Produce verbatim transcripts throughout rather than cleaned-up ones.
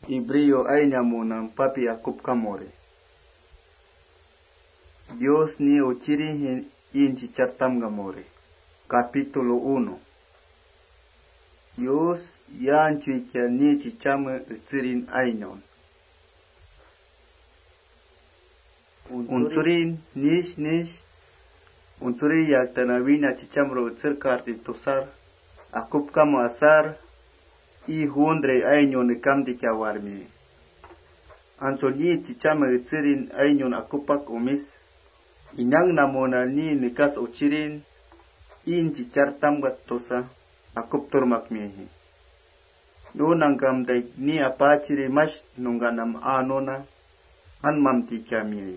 Ibrio ainyamunam papi akup kamore. Dios ni uchiri inchi chartam gamore. Capítulo uno. Dios yanchu ikia ni chichame utsirin ainon. Unturin nish nish. Unturi yaktanavina chichamro utsir karti tosar. Akup kamo asar. I hundre ainon ikamdi kawarmi. Ansoni chichame utsirin ainon akupak umis. Inang namona ni nikas uchirin. In chichartam tosa. Akup turmak mihi. Nunang kamday ni apachiri mash nunganam anona. An mamti kami.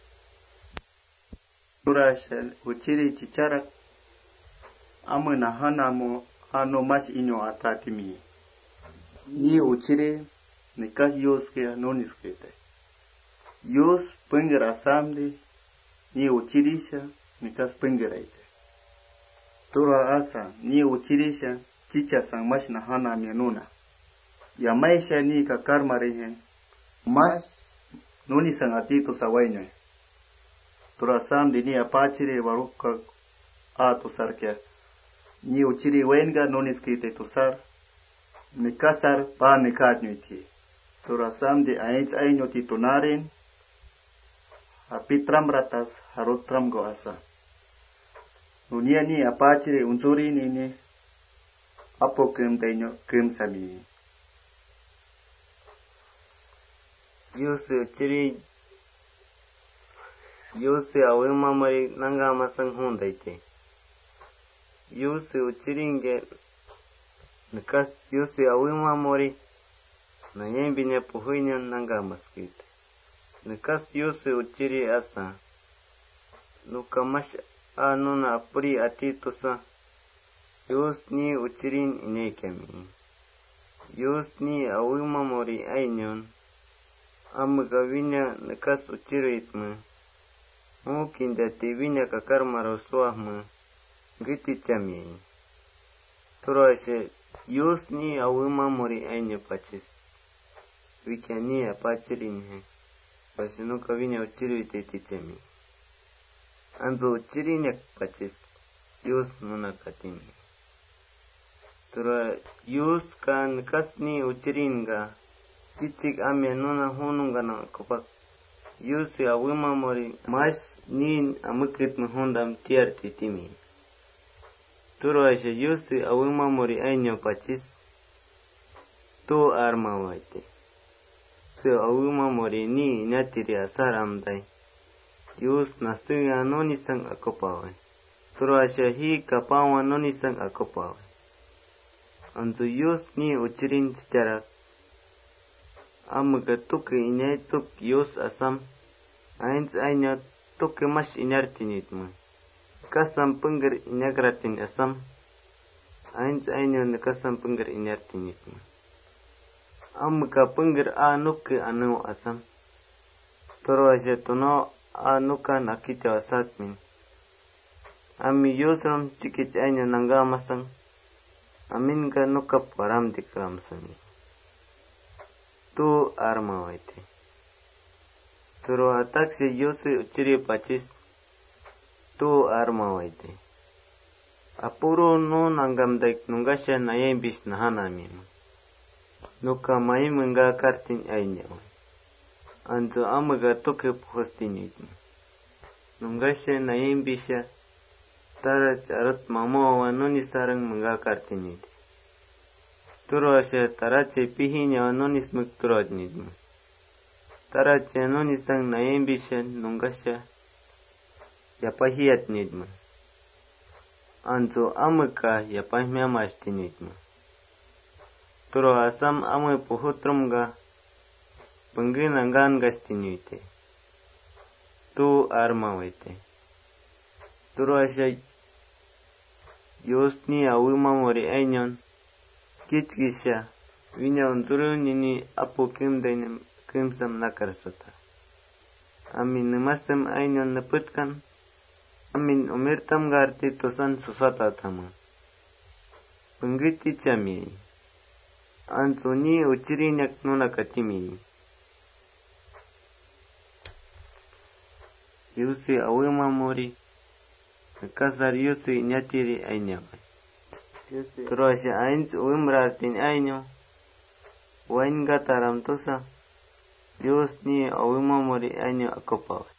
Turashal uchiri chicharak. Amana hanamo ano mash inyo atatimi. Ni uchiri nikas yoske anoniskete. Yos penger asamdi. Ni uchirisha nikas pengeraite. Tura asa ni uchirisha chicha sang mash na hana mianuna. Ya maisha ni kakar marihe. Mas nuni sang atito sa wainyo. Tura samdi ni apachiri waruka ato sarkia. Ni uchiri wenga nuni skite tusar. Nikasar pa nikat nyoiti. Tura samdi ains ainyo titunarin. Apitram ratas harutram goasa. Nunia ni apachire unsuri ni apo kem dainyo kem sami. Yuse chiri Yuse awema mari nanga masang hondaite. Yuse uchiringe nikas Yuse awema mori na yembine puhuinyan nanga maskite. Nikas Yuse uchiri asa. Nukamash anuna apuri atitusa. Yus ni uchirin inekemi. Yus ni awima mori ainyon. Amgavinya nikas uchiritme. Mukinda tivinya kakar marosuahme. Giti chami. Turashe Yus ni awima mori ainyo pachis. Vikani apachirin he. Pasino kavinya uchirite tichemi. Anzo uchirinya pachis. Yus nuna katimi. Tura yus kan kasni uchiringa. Chichik amya nuna honunga na kupak. Yus ya wima mori. Mas nin amukrit mahondam tiar titimi. Tura ashe yus ya wima mori ainyo pachis. To arma waite. So awuma mori ni natiri asar amdai. Yus nasuya noni sang akopawe. Turasha hi kapawa noni sang akopawe. Anzu yus ni uchirin chicharak. Amuga tuke inay tuk yus asam. Ains ainya tuke mash inartinitmu. Kasam pengger inagratin asam. Ains ainya nakasam pengger inartinitmu. Amuka pengger anuke anu asam. Turasha tuno anuka nakite asatmin. Ami yusram chikich ainya nanga masang. Amin ka nuka param dikram sami. Tu arma waite. Turo atakse yusi uchiri pachis. Tu arma waite. Apuro no nangam daik nungasha nayen bis nahanamim. Nuka mai menga kartin ainya. Anzo amaga toke puhostinitmu. Nungashe na imbisha. Tara charot mamawa noni sarang menga kartinit. Turashe tarache pihinya nonis mukturajnitmu. Tarache nonisang na imbisha nungashe. Yapahiyat nitmu. Anzo amaga yapahmya mashtinitmu. Turo asam amay puhutrumga. Penginangan gastinite. Tu arma waite. Turo asya yosni awima mori ainyon. Kichkisha. Vinya unturu nini apu kimdain kimsam nakarsota. Amin nimasam ainyon naputkan. Amin umirtam garti tosan susata tama. Pengiti chami. ansu ni uchiriñak nuna katimi. Yusi awima mori kasar yusi ñatiri ayñapay. Troasha ains wimrartin ayño waingataram tusa Dios ni awima mori ayño akopaway.